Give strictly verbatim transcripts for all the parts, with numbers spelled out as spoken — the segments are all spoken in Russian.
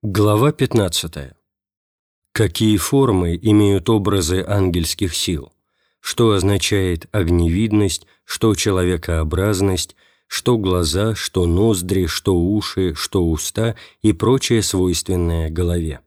Глава пятнадцатая. Какие формы имеют образы ангельских сил? Что означает огневидность, что человекообразность, что глаза, что ноздри, что уши, что уста и прочее свойственное голове?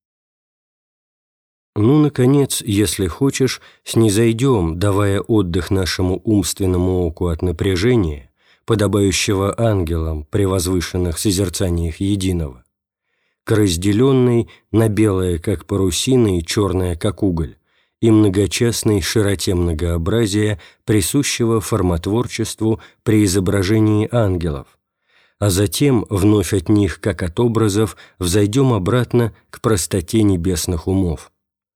Ну, наконец, если хочешь, снизойдем, давая отдых нашему умственному оку от напряжения, подобающего ангелам при возвышенных созерцаниях единого, к разделенной на белое, как парусина, и черное, как уголь, и многочастной широте многообразия, присущего формотворчеству при изображении ангелов, а затем вновь от них, как от образов, взойдем обратно к простоте небесных умов.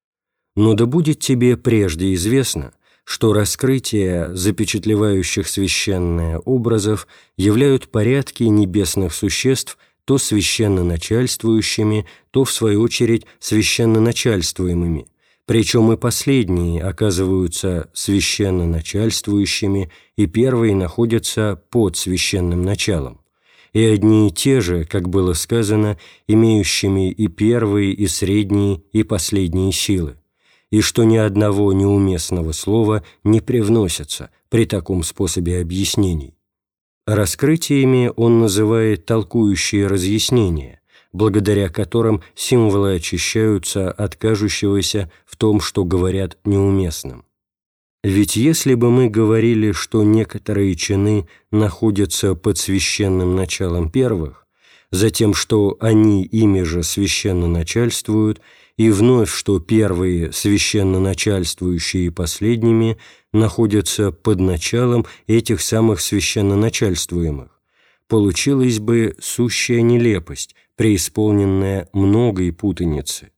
Но да будет тебе прежде известно, что раскрытия, запечатлевающих священное образов, являют порядки небесных существ то священно начальствующими, то, в свою очередь, священно начальствуемыми, причем и последние оказываются священно начальствующими, и первые находятся под священным началом, и одни и те же, как было сказано, имеющими и первые, и средние, и последние силы, и что ни одного неуместного слова не привносится при таком способе объяснений. Раскрытиями он называет толкующие разъяснения, благодаря которым символы очищаются от кажущегося в том, что говорят неуместным. Ведь если бы мы говорили, что некоторые чины находятся под священным началом первых, затем, что они ими же священно начальствуют, и вновь, что первые священно начальствующие последними находятся под началом этих самых священно начальствуемых, получилась бы сущая нелепость, преисполненная многой путаницы.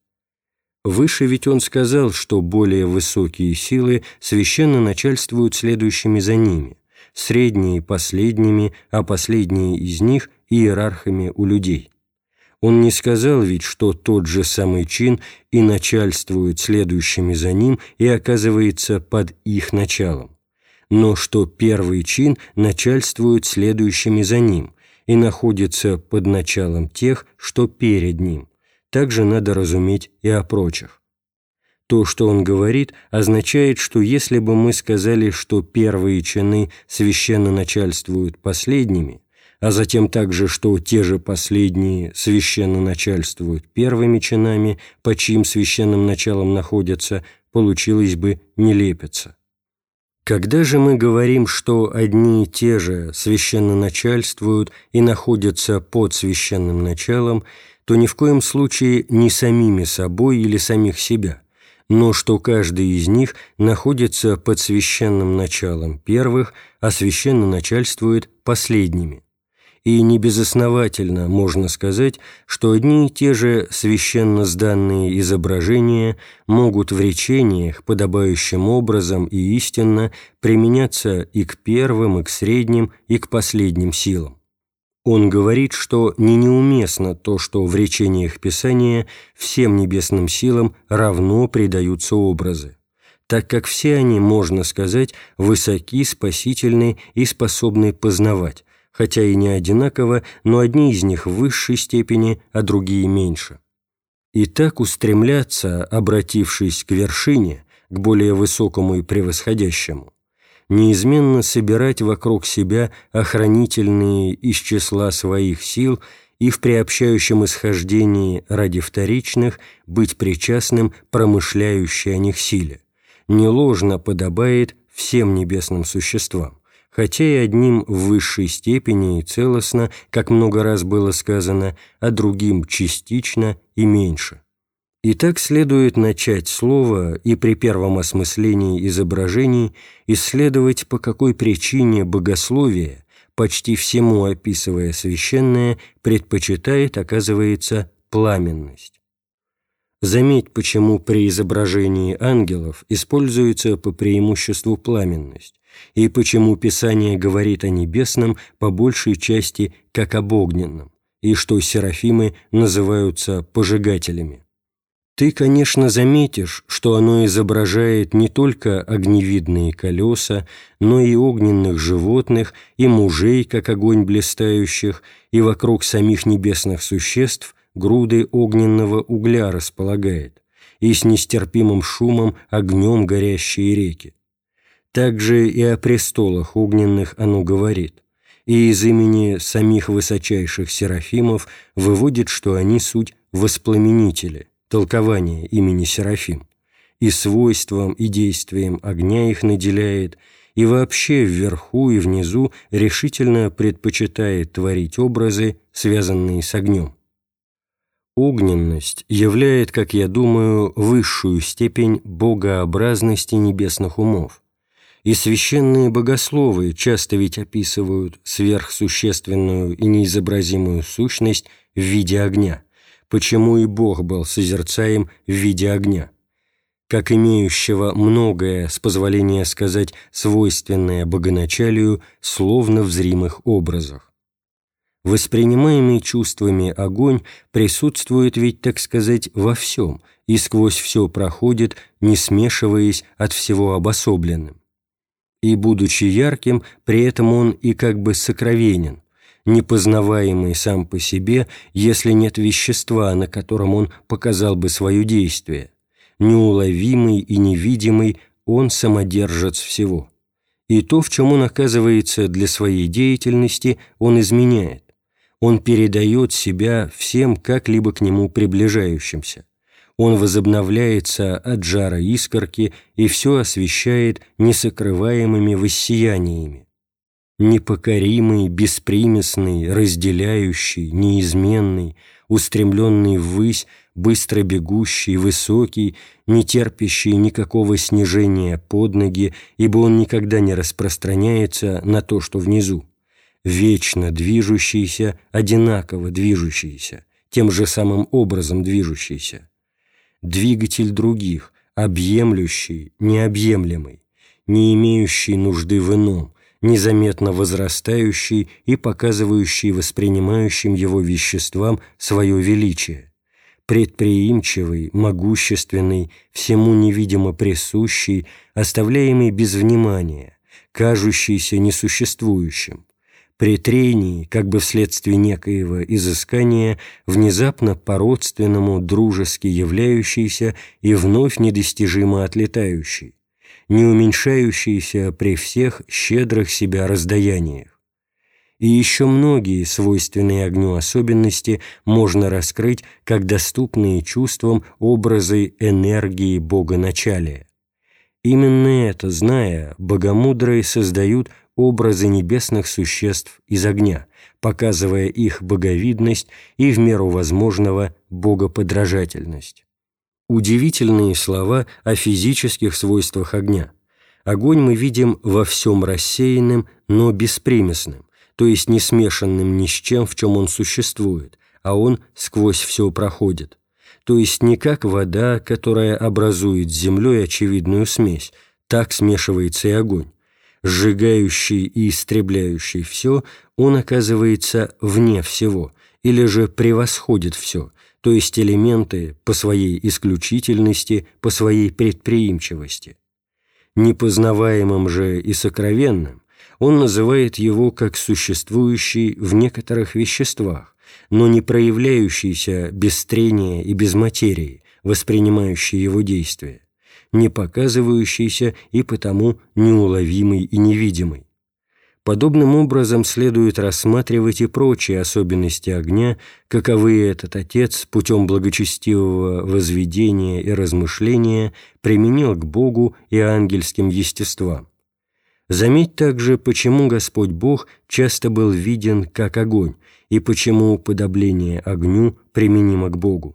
Выше ведь он сказал, что более высокие силы священно начальствуют следующими за ними, средние – последними, а последние из них – иерархами у людей. Он не сказал ведь, что тот же самый чин и начальствует следующими за ним и оказывается под их началом, но что первый чин начальствует следующими за ним и находится под началом тех, что перед ним. Также надо разуметь и о прочих. То, что он говорит, означает, что если бы мы сказали, что первые чины священно начальствуют последними, а затем также, что те же последние священно начальствуют первыми чинами, по чьим священным началом находятся, получилось бы нелепица. Когда же мы говорим, что одни и те же священно начальствуют и находятся под священным началом, то ни в коем случае не самими собой или самих себя, но что каждый из них находится под священным началом первых, а священно начальствует последними. И небезосновательно можно сказать, что одни и те же священно сданные изображения могут в речениях, подобающим образом и истинно, применяться и к первым, и к средним, и к последним силам. Он говорит, что не неуместно то, что в речениях Писания всем небесным силам равно придаются образы, так как все они, можно сказать, высоки, спасительны и способны познавать, хотя и не одинаково, но одни из них в высшей степени, а другие меньше. И так устремляться, обратившись к вершине, к более высокому и превосходящему, неизменно собирать вокруг себя охранительные из числа своих сил и в приобщающем исхождении ради вторичных быть причастным промышляющей о них силе, не ложно подобает всем небесным существам, хотя и одним в высшей степени и целостно, как много раз было сказано, а другим частично и меньше. И так следует начать слово и при первом осмыслении изображений исследовать, по какой причине богословие, почти всему описывая священное, предпочитает, оказывается, пламенность. Заметь, почему при изображении ангелов используется по преимуществу пламенность, и почему Писание говорит о небесном по большей части как об огненном, и что серафимы называются пожигателями. Ты, конечно, заметишь, что оно изображает не только огневидные колеса, но и огненных животных, и мужей, как огонь блистающих, и вокруг самих небесных существ груды огненного угля располагает, и с нестерпимым шумом огнем горящие реки. Также и о престолах огненных оно говорит, и из имени самих высочайших серафимов выводит, что они суть воспламенители, толкование имени Серафим, и свойством и действием огня их наделяет, и вообще вверху и внизу решительно предпочитает творить образы, связанные с огнем. Огненность являет, как я думаю, высшую степень богообразности небесных умов, и священные богословы часто ведь описывают сверхсущественную и неизобразимую сущность в виде огня, почему и Бог был созерцаем в виде огня, как имеющего многое, с позволения сказать, свойственное богоначалию, словно в зримых образах. Воспринимаемый чувствами огонь присутствует ведь, так сказать, во всем и сквозь все проходит, не смешиваясь от всего обособленным. И, будучи ярким, при этом он и как бы сокровенен, непознаваемый сам по себе, если нет вещества, на котором он показал бы свое действие, неуловимый и невидимый, он самодержец всего. И то, в чем он оказывается для своей деятельности, он изменяет. Он передает себя всем как-либо к нему приближающимся. Он возобновляется от жара искорки и все освещает несокрываемыми воссияниями. Непокоримый, беспримесный, разделяющий, неизменный, устремленный ввысь, быстро бегущий, высокий, не терпящий никакого снижения под ноги, ибо он никогда не распространяется на то, что внизу, вечно движущийся, одинаково движущийся, тем же самым образом движущийся, двигатель других, объемлющий, необъемлемый, не имеющий нужды в ином, незаметно возрастающий и показывающий воспринимающим его веществам свое величие, предприимчивый, могущественный, всему невидимо присущий, оставляемый без внимания, кажущийся несуществующим, при трении, как бы вследствие некоего изыскания, внезапно по-родственному дружески являющийся и вновь недостижимо отлетающий, не уменьшающийся при всех щедрых себя раздаяниях. И еще многие свойственные огню особенности можно раскрыть как доступные чувствам образы энергии богоначалия. Именно это, зная, богомудрые создают образы небесных существ из огня, показывая их боговидность и в меру возможного богоподражательность. Удивительные слова о физических свойствах огня. Огонь мы видим во всем рассеянным, но беспримесным, то есть не смешанным ни с чем, в чем он существует, а он сквозь все проходит. То есть не как вода, которая образует с землей очевидную смесь, так смешивается и огонь. Сжигающий и истребляющий все, он оказывается вне всего, или же превосходит все, то есть элементы по своей исключительности, по своей предприимчивости. Непознаваемым же и сокровенным он называет его как существующий в некоторых веществах, но не проявляющийся без трения и без материи, воспринимающий его действия, не показывающийся и потому неуловимый и невидимый. Подобным образом следует рассматривать и прочие особенности огня, каковы этот Отец путем благочестивого возведения и размышления применил к Богу и ангельским естествам. Заметь также, почему Господь Бог часто был виден как огонь, и почему уподобление огню применимо к Богу.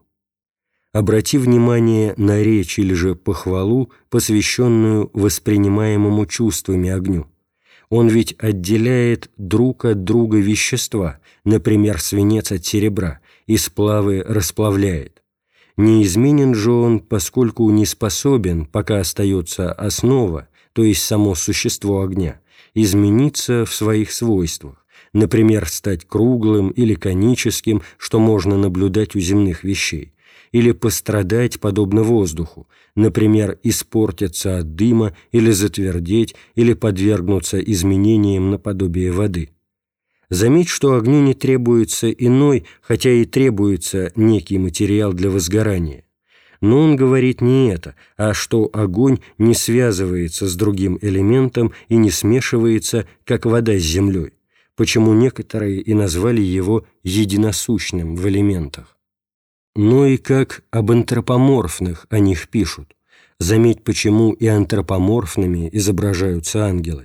Обрати внимание на речь или же похвалу, посвященную воспринимаемому чувствами огню. Он ведь отделяет друг от друга вещества, например, свинец от серебра, и сплавы расплавляет. Неизменен же он, поскольку не способен, пока остается основа, то есть само существо огня, измениться в своих свойствах, например, стать круглым или коническим, что можно наблюдать у земных вещей, или пострадать подобно воздуху, например, испортиться от дыма или затвердеть, или подвергнуться изменениям наподобие воды. Заметь, что огню не требуется иной, хотя и требуется некий материал для возгорания. Но он говорит не это, а что огонь не связывается с другим элементом и не смешивается, как вода с землей, почему некоторые и назвали его единосущным в элементах. Но и как об антропоморфных о них пишут. Заметь, почему и антропоморфными изображаются ангелы.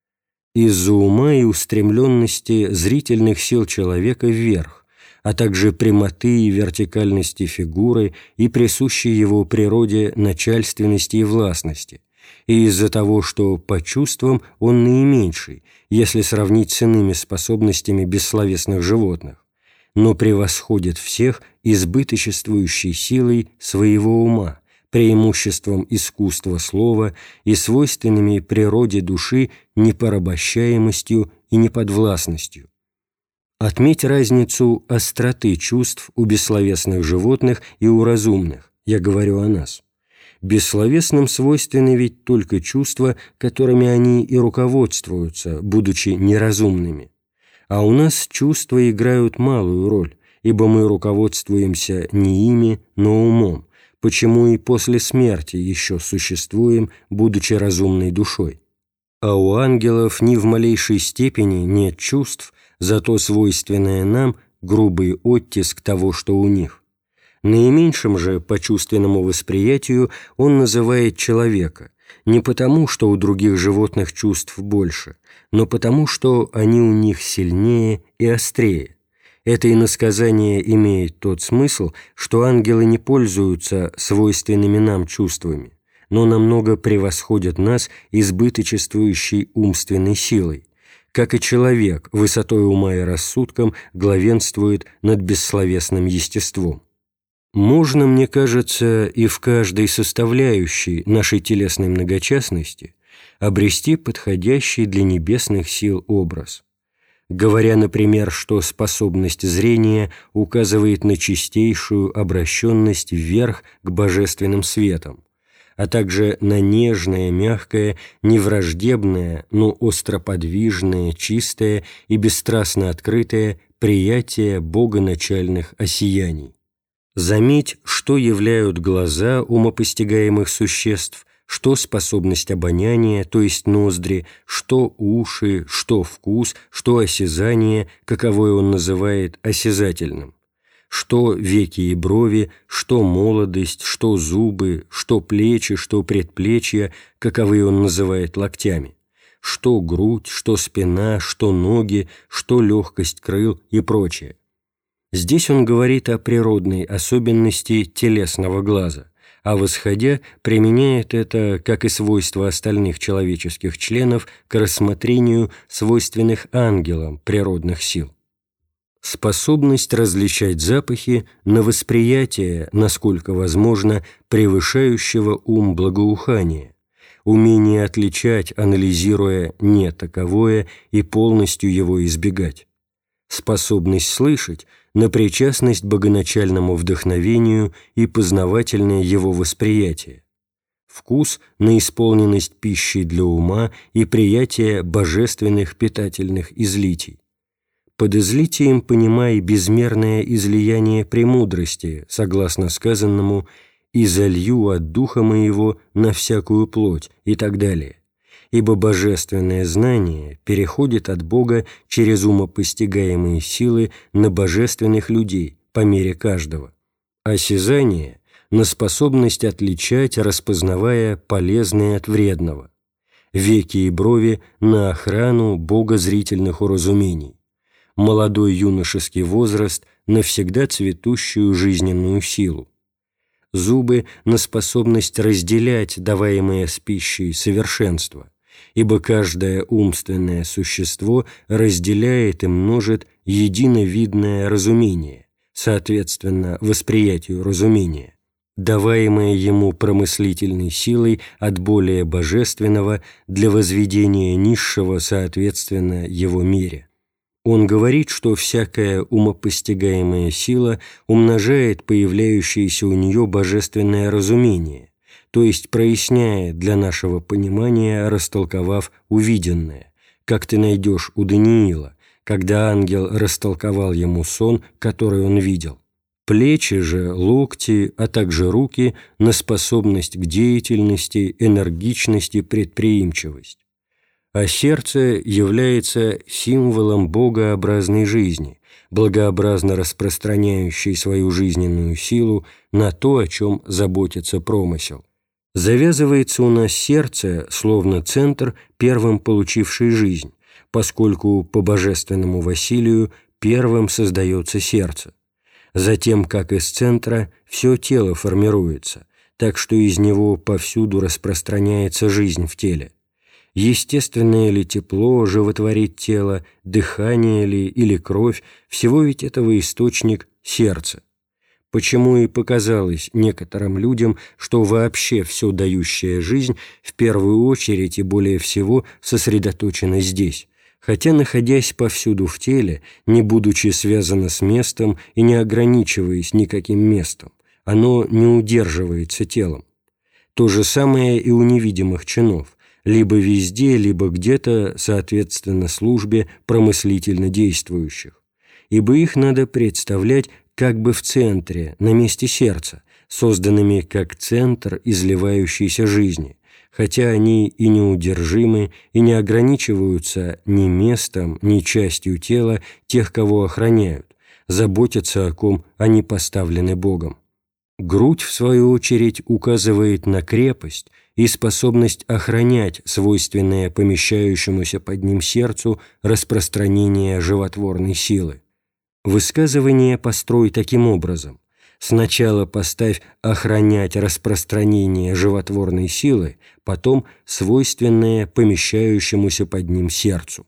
Из-за ума и устремленности зрительных сил человека вверх, а также прямоты и вертикальности фигуры и присущей его природе начальственности и властности, и из-за того, что по чувствам он наименьший, если сравнить с иными способностями бессловесных животных, но превосходит всех избыточествующей силой своего ума, преимуществом искусства слова и свойственными природе души непорабощаемостью и неподвластностью. Отметь разницу остроты чувств у бессловесных животных и у разумных, я говорю о нас. Бессловесным свойственны ведь только чувства, которыми они и руководствуются, будучи неразумными. А у нас чувства играют малую роль, ибо мы руководствуемся не ими, но умом, почему и после смерти еще существуем, будучи разумной душой. А у ангелов ни в малейшей степени нет чувств, зато свойственное нам грубый оттиск того, что у них. Наименьшим же по чувственному восприятию он называет человека, не потому, что у других животных чувств больше, но потому, что они у них сильнее и острее. Это иносказание имеет тот смысл, что ангелы не пользуются свойственными нам чувствами, но намного превосходят нас избыточествующей умственной силой, как и человек высотой ума и рассудком главенствует над бессловесным естеством. Можно, мне кажется, и в каждой составляющей нашей телесной многочастности обрести подходящий для небесных сил образ. Говоря, например, что способность зрения указывает на чистейшую обращенность вверх к божественным светам, а также на нежное, мягкое, невраждебное, но остроподвижное, чистое и бесстрастно открытое приятие богоначальных осияний. Заметь, что являют глаза умопостигаемых существ, что способность обоняния, то есть ноздри, что уши, что вкус, что осязание, каковое он называет осязательным, что веки и брови, что молодость, что зубы, что плечи, что предплечья, каковые он называет локтями, что грудь, что спина, что ноги, что легкость крыл и прочее. Здесь он говорит о природной особенности телесного глаза, а восходя применяет это, как и свойства остальных человеческих членов, к рассмотрению свойственных ангелам природных сил. Способность различать запахи на восприятие, насколько возможно, превышающего ум благоухания, умение отличать, анализируя не таковое и полностью его избегать, способность слышать на причастность богоначальному вдохновению и познавательное его восприятие, вкус на исполненность пищи для ума и приятие божественных питательных излитий. Под излитием понимай безмерное излияние премудрости, согласно сказанному «и залью от духа моего на всякую плоть» и так далее. Ибо божественное знание переходит от Бога через умопостигаемые силы на божественных людей по мере каждого. Осязание – на способность отличать, распознавая полезное от вредного. Веки и брови – на охрану богозрительных уразумений. Молодой юношеский возраст – на всегда цветущую жизненную силу. Зубы – на способность разделять даваемое с пищей совершенство, ибо каждое умственное существо разделяет и множит единовидное разумение, соответственно, восприятию разумения, даваемое ему промыслительной силой от более божественного для возведения низшего, соответственно, его мире. Он говорит, что всякая умопостигаемая сила умножает появляющееся у нее божественное разумение, то есть проясняет для нашего понимания, растолковав увиденное, как ты найдешь у Даниила, когда ангел растолковал ему сон, который он видел. Плечи же, локти, а также руки на способность к деятельности, энергичности, предприимчивость. А сердце является символом богообразной жизни, благообразно распространяющей свою жизненную силу на то, о чем заботится промысел. Завязывается у нас сердце, словно центр, первым получивший жизнь, поскольку по божественному Василию первым создается сердце. Затем, как из центра, все тело формируется, так что из него повсюду распространяется жизнь в теле. Естественное ли тепло животворит тело, дыхание ли или кровь, всего ведь этого источник – сердце. Почему и показалось некоторым людям, что вообще все дающая жизнь в первую очередь и более всего сосредоточена здесь, хотя, находясь повсюду в теле, не будучи связано с местом и не ограничиваясь никаким местом, оно не удерживается телом. То же самое и у невидимых чинов, либо везде, либо где-то, соответственно службе промыслительно действующих, ибо их надо представлять как бы в центре, на месте сердца, созданными как центр изливающейся жизни, хотя они и неудержимы, и не ограничиваются ни местом, ни частью тела тех, кого охраняют, заботятся о ком они поставлены Богом. Грудь, в свою очередь, указывает на крепость и способность охранять свойственное помещающемуся под ним сердцу распространение животворной силы. Высказывание построй таким образом. Сначала поставь охранять распространение животворной силы, потом свойственное помещающемуся под ним сердцу.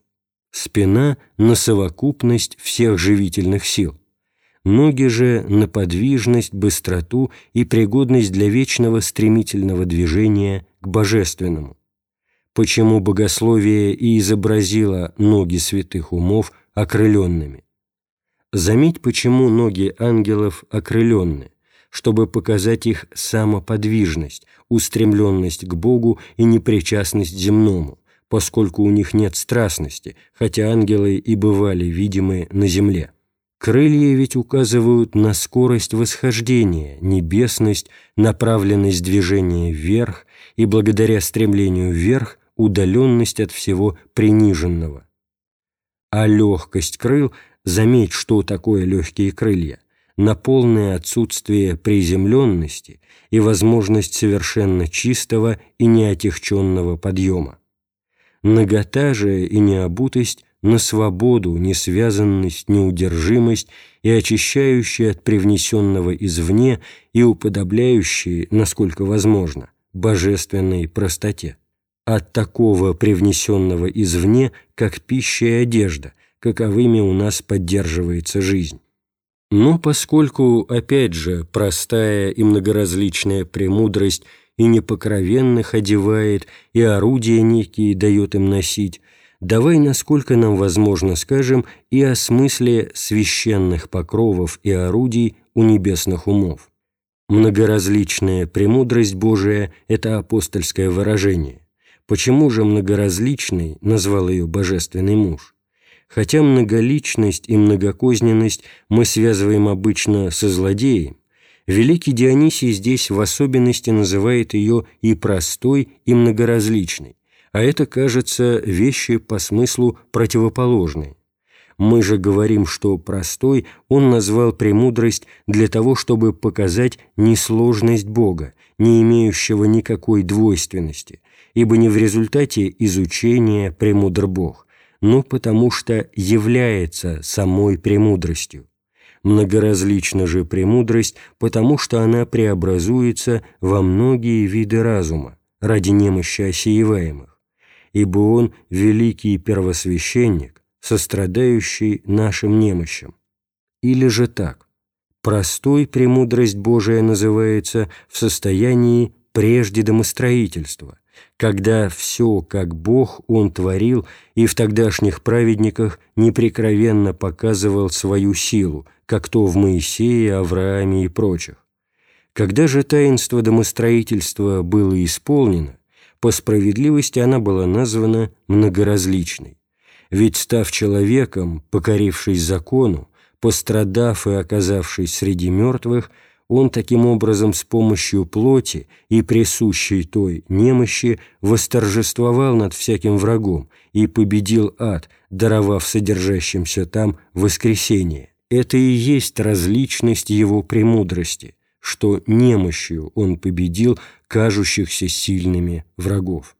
Спина на совокупность всех живительных сил. Ноги же на подвижность, быстроту и пригодность для вечного стремительного движения к божественному. Почему богословие и изобразило ноги святых умов окрыленными? Заметь, почему ноги ангелов окрыленны, чтобы показать их самоподвижность, устремленность к Богу и непричастность земному, поскольку у них нет страстности, хотя ангелы и бывали видимы на земле. Крылья ведь указывают на скорость восхождения, небесность, направленность движения вверх и, благодаря стремлению вверх, удаленность от всего приниженного. А легкость крыл, заметь, что такое легкие крылья, на полное отсутствие приземленности и возможность совершенно чистого и неотягченного подъема. Нагота же и необутость на свободу, несвязанность, неудержимость и очищающие от привнесенного извне и уподобляющие, насколько возможно, божественной простоте. От такого привнесенного извне, как пища и одежда, каковыми у нас поддерживается жизнь. Но поскольку, опять же, простая и многоразличная премудрость и непокровенных одевает, и орудия некие дает им носить, давай, насколько нам возможно, скажем и о смысле священных покровов и орудий у небесных умов. Многоразличная премудрость Божия – это апостольское выражение. Почему же многоразличной назвал ее божественный муж? Хотя многоличность и многокозненность мы связываем обычно со злодеем, великий Дионисий здесь в особенности называет ее и простой, и многоразличной, а это, кажется, вещи по смыслу противоположные. Мы же говорим, что простой он назвал премудрость для того, чтобы показать несложность Бога, не имеющего никакой двойственности, ибо не в результате изучения премудр Бог, но потому что является самой премудростью. Многоразлична же премудрость, потому что она преобразуется во многие виды разума ради немощи осееваемых, ибо он великий первосвященник, сострадающий нашим немощам. Или же так: простой премудрость Божия называется в состоянии прежде домостроительства, когда все, как Бог, Он творил и в тогдашних праведниках непрекровенно показывал свою силу, как то в Моисее, Аврааме и прочих. Когда же таинство домостроительства было исполнено, по справедливости она была названа многоразличной. Ведь, став человеком, покорившись закону, пострадав и оказавшись среди мертвых, он таким образом с помощью плоти и присущей той немощи восторжествовал над всяким врагом и победил ад, даровав содержащимся там воскресение. Это и есть различность его премудрости, что немощью он победил кажущихся сильными врагов.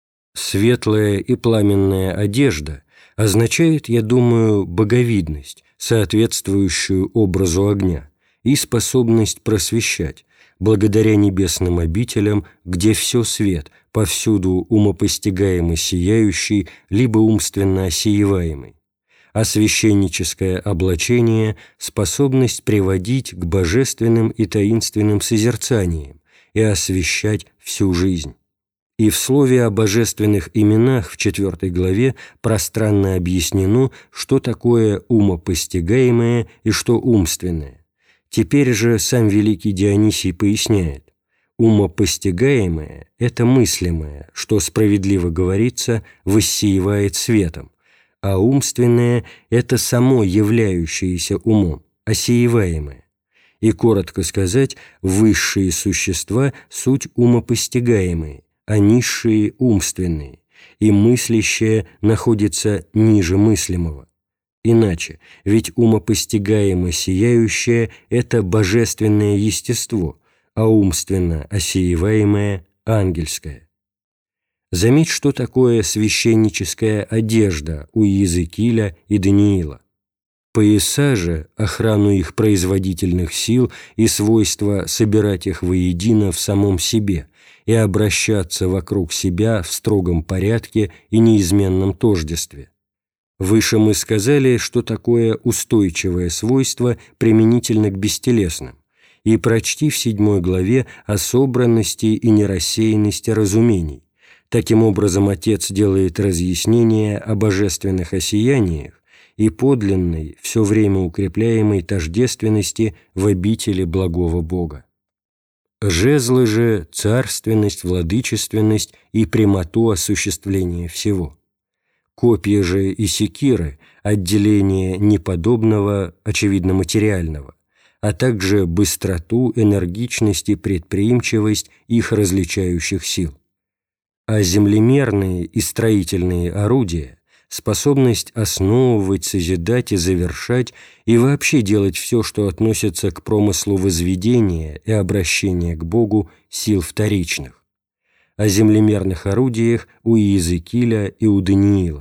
Светлая и пламенная одежда означает, я думаю, боговидность, соответствующую образу огня, и способность просвещать, благодаря небесным обителям, где все свет, повсюду умопостигаемо сияющий, либо умственно осееваемый, а священническое облачение – способность приводить к божественным и таинственным созерцаниям и освещать всю жизнь. И в слове о божественных именах в четвертой главе пространно объяснено, что такое умопостигаемое и что умственное. Теперь же сам великий Дионисий поясняет: умопостигаемое – это мыслимое, что, справедливо говорится, воссеивает светом, а умственное – это само являющееся умом, осееваемое. И, коротко сказать, высшие существа – суть умопостигаемые, а низшие – умственные, и мыслящее находится ниже мыслимого. Иначе, ведь умопостигаемо сияющее – это божественное естество, а умственно осееваемое – ангельское. Заметь, что такое священническая одежда у Иезекииля и Даниила. Пояса же, охрану их производительных сил и свойство собирать их воедино в самом себе и обращаться вокруг себя в строгом порядке и неизменном тождестве. Выше мы сказали, что такое устойчивое свойство применительно к бестелесным, и прочти в седьмой главе о собранности и нерассеянности разумений. Таким образом, Отец делает разъяснение о божественных осияниях и подлинной, все время укрепляемой тождественности в обители благого Бога. Жезлы же – царственность, владычественность и прямоту осуществления всего. Копья же и секиры – отделение неподобного, очевидно материального, а также быстроту, энергичность и предприимчивость их различающих сил. А землемерные и строительные орудия – способность основывать, созидать и завершать и вообще делать все, что относится к промыслу возведения и обращения к Богу сил вторичных. О землемерных орудиях у Иезекииля и у Даниила.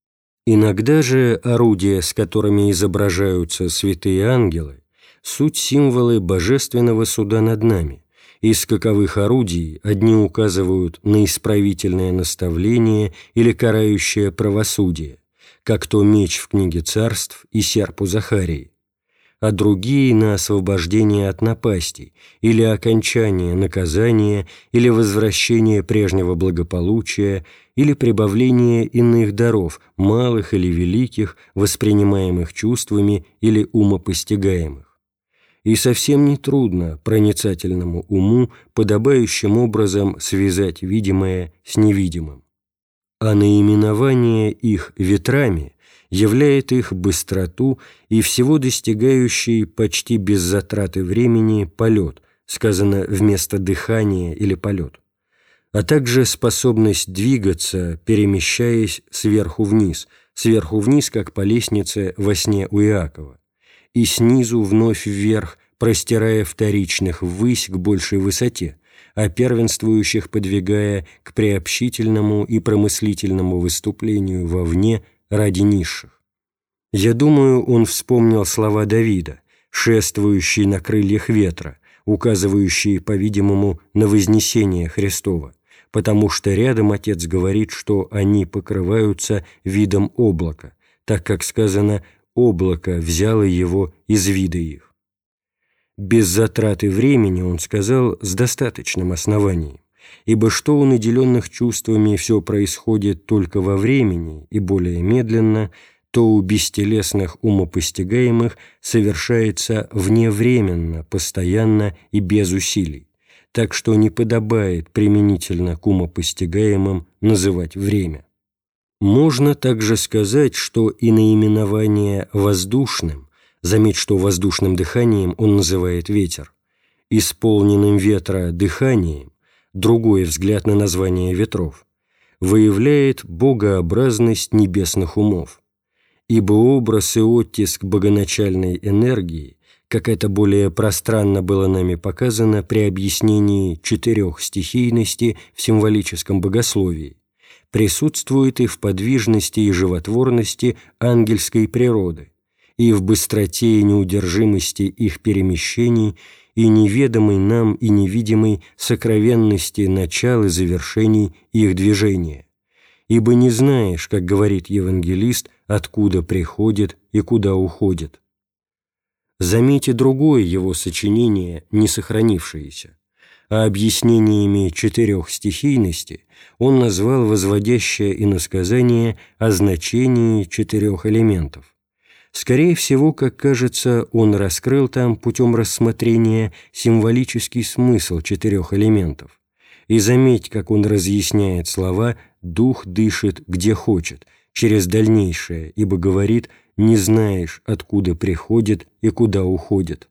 Иногда же орудия, с которыми изображаются святые ангелы, суть символы божественного суда над нами. Из каковых орудий одни указывают на исправительное наставление или карающее правосудие, как то меч в книге Царств и серп у Захарии, а другие на освобождение от напастей или окончание наказания или возвращение прежнего благополучия или прибавление иных даров, малых или великих, воспринимаемых чувствами или умопостигаемых. И совсем нетрудно проницательному уму подобающим образом связать видимое с невидимым. А наименование их ветрами являет их быстроту и всего достигающий почти без затраты времени полет, сказано вместо дыхания или полет, а также способность двигаться, перемещаясь сверху вниз, сверху вниз, как по лестнице во сне у Иакова, и снизу вновь вверх, простирая вторичных ввысь к большей высоте, а первенствующих подвигая к приобщительному и промыслительному выступлению вовне ради низших. Я думаю, он вспомнил слова Давида, шествующий на крыльях ветра, указывающие, по-видимому, на вознесение Христова, потому что рядом Отец говорит, что они покрываются видом облака, так как сказано «облако взяло его из вида их». Без затраты времени, он сказал, с достаточным основанием, ибо что у наделенных чувствами все происходит только во времени и более медленно, то у бестелесных умопостигаемых совершается вневременно, постоянно и без усилий, так что не подобает применительно к умопостигаемым называть время. Можно также сказать, что и наименование «воздушным», заметь, что воздушным дыханием он называет ветер, исполненным ветра дыханием, другой взгляд на название ветров, выявляет богообразность небесных умов, ибо образ и оттиск богоначальной энергии, как это более пространно было нами показано при объяснении четырех стихийности в символическом богословии, присутствует и в подвижности и животворности ангельской природы, и в быстроте и неудержимости их перемещений, и неведомой нам и невидимой сокровенности начал и завершений их движения. Ибо не знаешь, как говорит евангелист, откуда приходит и куда уходит. Заметьте другое его сочинение, не сохранившееся. А объяснениями четырех стихийности он назвал возводящее иносказание о значении четырех элементов. Скорее всего, как кажется, он раскрыл там путем рассмотрения символический смысл четырех элементов. И заметь, как он разъясняет слова «дух дышит, где хочет», через дальнейшее, ибо говорит «не знаешь, откуда приходит и куда уходит».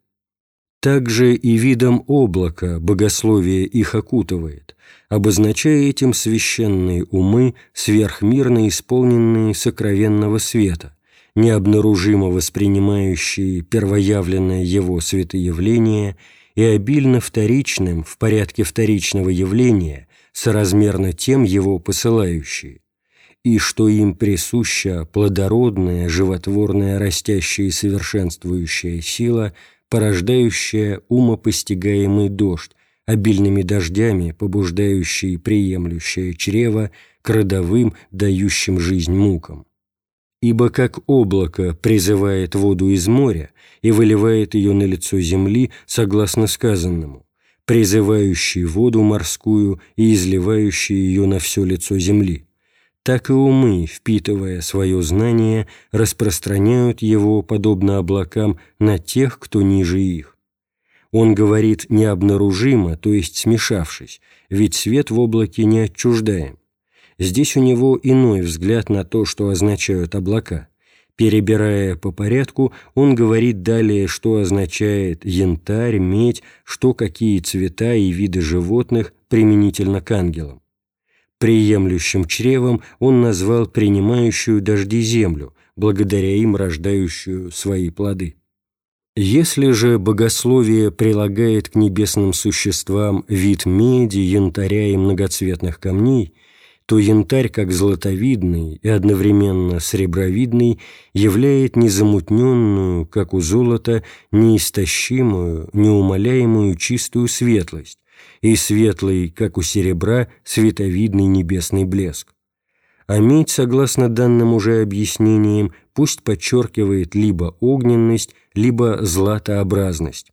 Также и видом облака богословие их окутывает, обозначая этим священные умы, сверхмирно исполненные сокровенного света, необнаружимо воспринимающие первоявленное его светоявление и обильно вторичным в порядке вторичного явления, соразмерно тем его посылающие, и что им присуща плодородная, животворная, растящая и совершенствующая сила, порождающая умопостигаемый дождь, обильными дождями побуждающий приемлющее чрево к родовым, дающим жизнь мукам. Ибо как облако призывает воду из моря и выливает ее на лицо земли, согласно сказанному, призывающий воду морскую и изливающий ее на все лицо земли, так и умы, впитывая свое знание, распространяют его, подобно облакам, на тех, кто ниже их. Он говорит необнаружимо, то есть смешавшись, ведь свет в облаке не отчуждаем. Здесь у него иной взгляд на то, что означают облака. Перебирая по порядку, он говорит далее, что означает янтарь, медь, что какие цвета и виды животных применительно к ангелам. Приемлющим чревом он назвал принимающую дожди землю, благодаря им рождающую свои плоды. Если же богословие прилагает к небесным существам вид меди, янтаря и многоцветных камней, то янтарь, как златовидный и одновременно сребровидный, являет незамутненную, как у золота, неистощимую, неумаляемую чистую светлость, и светлый, как у серебра, световидный небесный блеск. А медь, согласно данным уже объяснениям, пусть подчеркивает либо огненность, либо златообразность.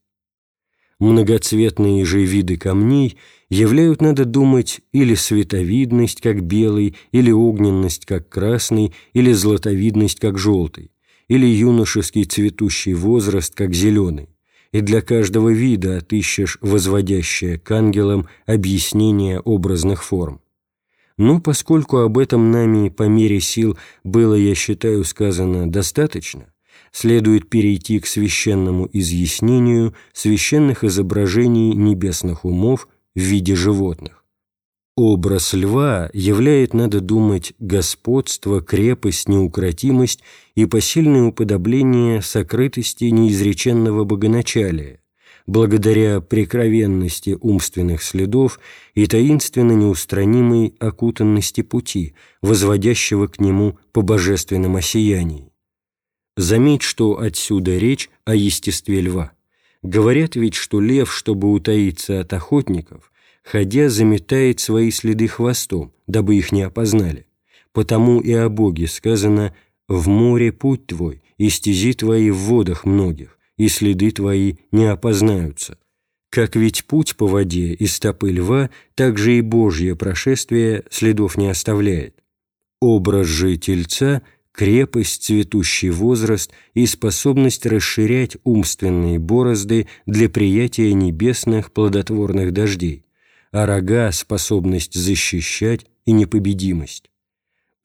Многоцветные же виды камней являют, надо думать, или световидность, как белый, или огненность, как красный, или златовидность, как желтый, или юношеский цветущий возраст, как зеленый. И для каждого вида отыщешь возводящее к ангелам объяснение образных форм. Но поскольку об этом нами по мере сил было, я считаю, сказано достаточно, следует перейти к священному изъяснению священных изображений небесных умов в виде животных. Образ льва являет, надо думать, господство, крепость, неукротимость и посильное уподобление сокрытости неизреченного богоначалия, благодаря прекровенности умственных следов и таинственно неустранимой окутанности пути, возводящего к нему по божественном осиянии. Заметь, что отсюда речь о естестве льва. Говорят ведь, что лев, чтобы утаиться от охотников, ходя, заметает свои следы хвостом, дабы их не опознали. Потому и о Боге сказано «В море путь твой, и стези твои в водах многих, и следы твои не опознаются». Как ведь путь по воде из стопы льва, так же и Божье прошествие следов не оставляет. Образ же тельца – крепость, цветущий возраст и способность расширять умственные борозды для приятия небесных плодотворных дождей, а рога – способность защищать и непобедимость.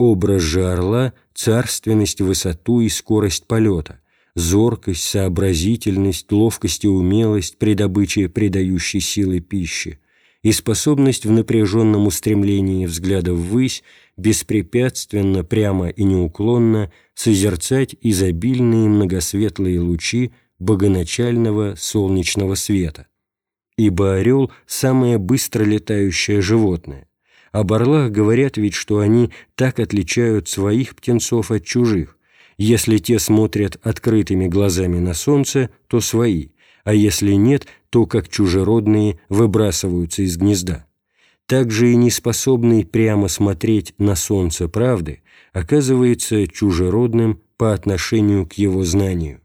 Образ же орла – царственность, высоту и скорость полета, зоркость, сообразительность, ловкость и умелость при добыче придающей силы пищи и способность в напряженном устремлении взгляда ввысь беспрепятственно, прямо и неуклонно созерцать изобильные многосветлые лучи богоначального солнечного света. Ибо орел – самое быстро летающее животное. Об орлах говорят ведь, что они так отличают своих птенцов от чужих. Если те смотрят открытыми глазами на солнце, то свои, а если нет, то, как чужеродные, выбрасываются из гнезда. Также и неспособный прямо смотреть на солнце правды оказывается чужеродным по отношению к его знанию.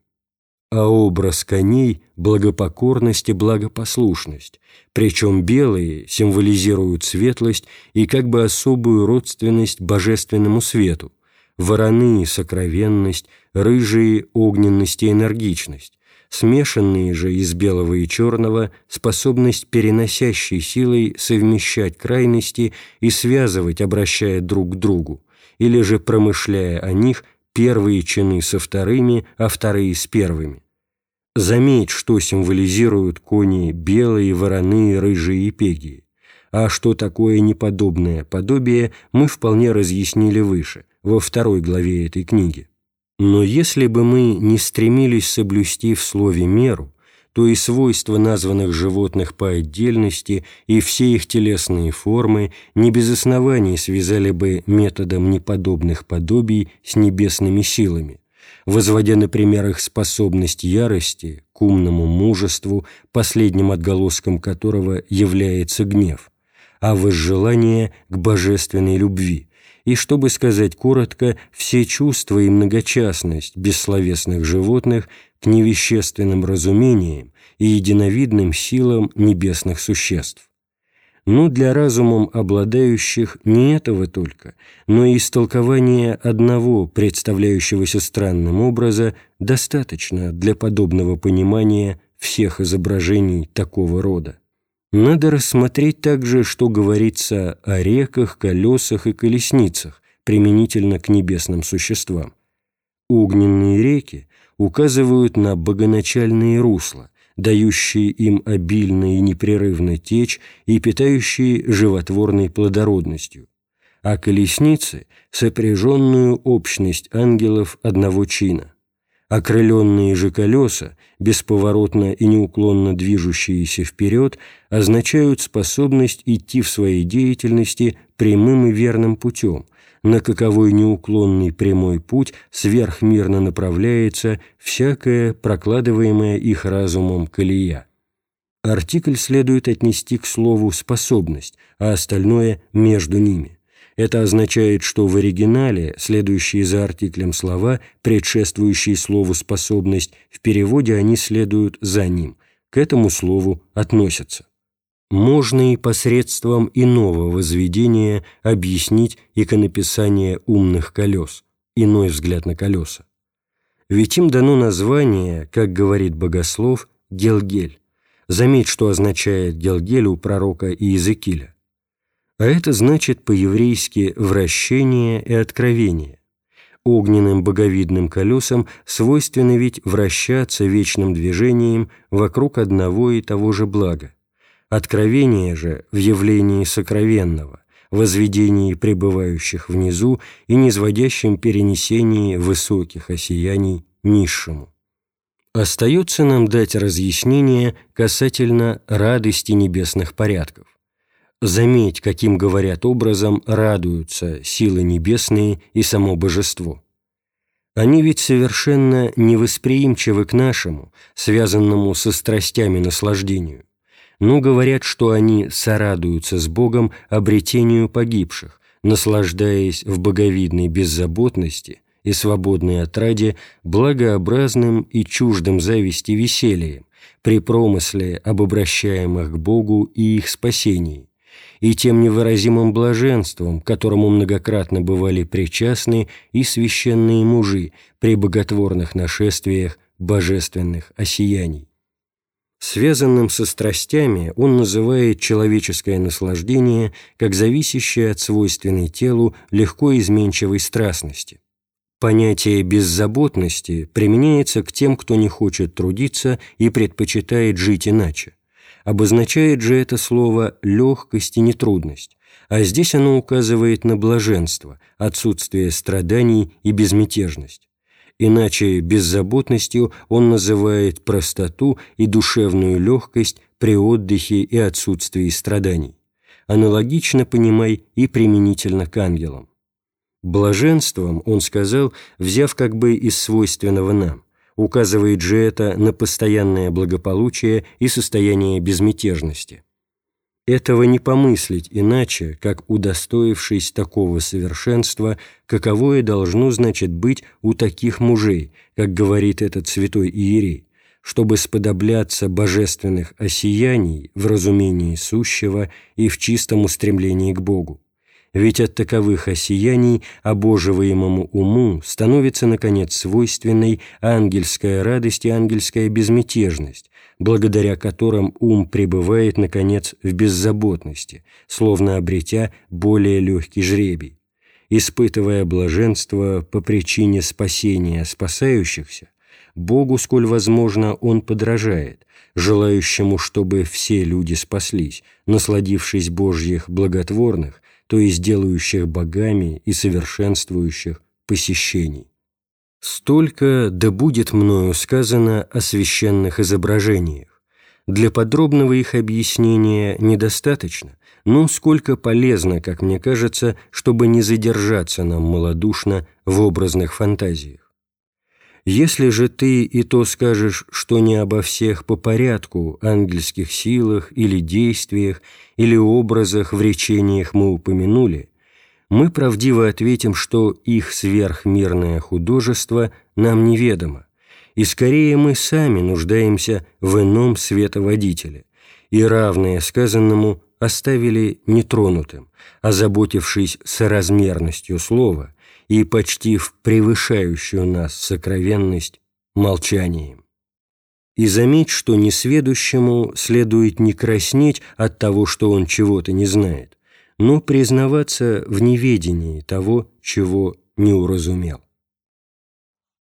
А образ коней – благопокорность и благопослушность, причем белые символизируют светлость и как бы особую родственность божественному свету, вороные – сокровенность, рыжие – огненность и энергичность, смешанные же из белого и черного – способность переносящей силой совмещать крайности и связывать, обращая друг к другу, или же, промышляя о них, первые чины со вторыми, а вторые с первыми. Заметь, что символизируют кони белые, вороные, рыжие и пегии. А что такое неподобное подобие, мы вполне разъяснили выше, во второй главе этой книги. Но если бы мы не стремились соблюсти в слове меру, то и свойства названных животных по отдельности и все их телесные формы не без оснований связали бы методом неподобных подобий с небесными силами, возводя, например, их способность ярости к умному мужеству, последним отголоском которого является гнев, а возжелание к божественной любви, и, чтобы сказать коротко, все чувства и многочастность бессловесных животных к невещественным разумениям и единовидным силам небесных существ. Но для разумом обладающих не этого только, но и истолкования одного представляющегося странным образа достаточно для подобного понимания всех изображений такого рода. Надо рассмотреть также, что говорится о реках, колесах и колесницах применительно к небесным существам. Огненные реки указывают на богоначальные русла, дающие им обильно и непрерывно течь и питающие животворной плодородностью, а колесницы – сопряженную общность ангелов одного чина. Окрыленные же колеса, бесповоротно и неуклонно движущиеся вперед, означают способность идти в своей деятельности прямым и верным путем, на каковой неуклонный прямой путь сверхмирно направляется всякая прокладываемая их разумом колея. Артикль следует отнести к слову «способность», а остальное – между ними. Это означает, что в оригинале следующие за артиклем слова, предшествующие слову «способность», в переводе они следуют за ним, к этому слову относятся. Можно и посредством иного возведения объяснить иконописание умных колес, иной взгляд на колеса. Ведь им дано название, как говорит богослов, Гелгель. Заметь, что означает Гелгель у пророка Иезекииля. А это значит по-еврейски «вращение» и «откровение». Огненным боговидным колесам свойственно ведь вращаться вечным движением вокруг одного и того же блага. Откровение же в явлении сокровенного, возведении пребывающих внизу и низводящем перенесении высоких осияний низшему. Остается нам дать разъяснение касательно радости небесных порядков. Заметь, каким, говорят, образом радуются силы небесные и само божество. Они ведь совершенно невосприимчивы к нашему, связанному со страстями наслаждению, но говорят, что они сорадуются с Богом обретению погибших, наслаждаясь в боговидной беззаботности и свободной отраде благообразным и чуждым зависти весельем при промысле об обращаемых к Богу и их спасении, и тем невыразимым блаженством, к которому многократно бывали причастны и священные мужи при боготворных нашествиях божественных осияний. Связанным со страстями он называет человеческое наслаждение как зависящее от свойственной телу легко изменчивой страстности. Понятие беззаботности применяется к тем, кто не хочет трудиться и предпочитает жить иначе. Обозначает же это слово легкость и нетрудность, а здесь оно указывает на блаженство, отсутствие страданий и безмятежность. Иначе беззаботностью он называет простоту и душевную легкость при отдыхе и отсутствии страданий. Аналогично понимай и применительно к ангелам. Блаженством, он сказал, взяв как бы из свойственного нам, указывает же это на постоянное благополучие и состояние безмятежности. Этого не помыслить иначе, как удостоившись такого совершенства, каковое должно, значит, быть у таких мужей, как говорит этот святой иерей, чтобы сподобляться божественных осияний в разумении сущего и в чистом устремлении к Богу. Ведь от таковых осияний обоживаемому уму становится, наконец, свойственной ангельская радость и ангельская безмятежность, благодаря которым ум пребывает, наконец, в беззаботности, словно обретя более легкий жребий. Испытывая блаженство по причине спасения спасающихся, Богу, сколь возможно, он подражает, желающему, чтобы все люди спаслись, насладившись Божьих благотворных, то есть делающих богами и совершенствующих посещений. Столько да будет мною сказано о священных изображениях. Для подробного их объяснения недостаточно, но сколько полезно, как мне кажется, чтобы не задержаться нам малодушно в образных фантазиях. Если же ты и то скажешь, что не обо всех по порядку ангельских силах или действиях или образах в речениях мы упомянули, мы правдиво ответим, что их сверхмирное художество нам неведомо, и скорее мы сами нуждаемся в ином световодителе, и равное сказанному оставили нетронутым, озаботившись соразмерностью слова и почтив превышающую нас сокровенность молчанием. И заметь, что несведущему следует не краснеть от того, что он чего-то не знает, но признаваться в неведении того, чего не уразумел.